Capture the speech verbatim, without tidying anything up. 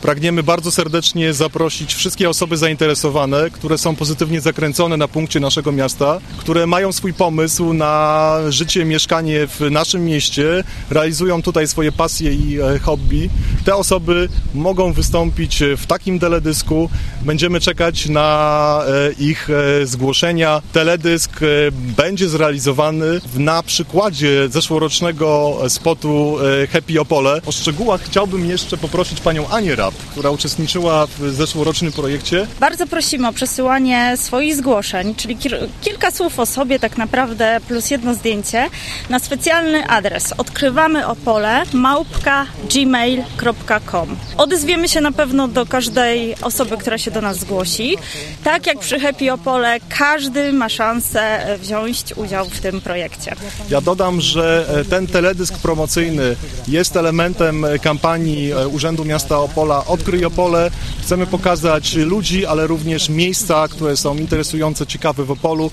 Pragniemy bardzo serdecznie zaprosić wszystkie osoby zainteresowane, które są pozytywnie zakręcone na punkcie naszego miasta, które mają swój pomysł na życie, mieszkanie w naszym mieście, realizują tutaj swoje pasje i hobby. Te osoby mogą wystąpić w takim teledysku. Będziemy czekać na ich zgłoszenia. Teledysk będzie zrealizowany na przykładzie zeszłorocznego spotu Happy Opole. O szczegółach chciałbym jeszcze poprosić panią Anię Rapp, która uczestniczyła w zeszłorocznym projekcie. Bardzo prosimy o przesyłanie swoich zgłoszeń, czyli kilka słów o sobie tak naprawdę plus jedno zdjęcie na specjalny adres odkrywamy opole małpka gmail kropka com. Odezwiemy się na pewno do każdej osoby, która się do nas zgłosi. Tak jak przy Happy Opole, każdy ma szansę wziąć udział w tym projekcie. Ja dodam, że ten teledysk promocyjny jest elementem kampanii Urzędu Miasta Opola Odkryj Opole. Chcemy pokazać ludzi, ale również miejsca, które są interesujące, ciekawe w Opolu.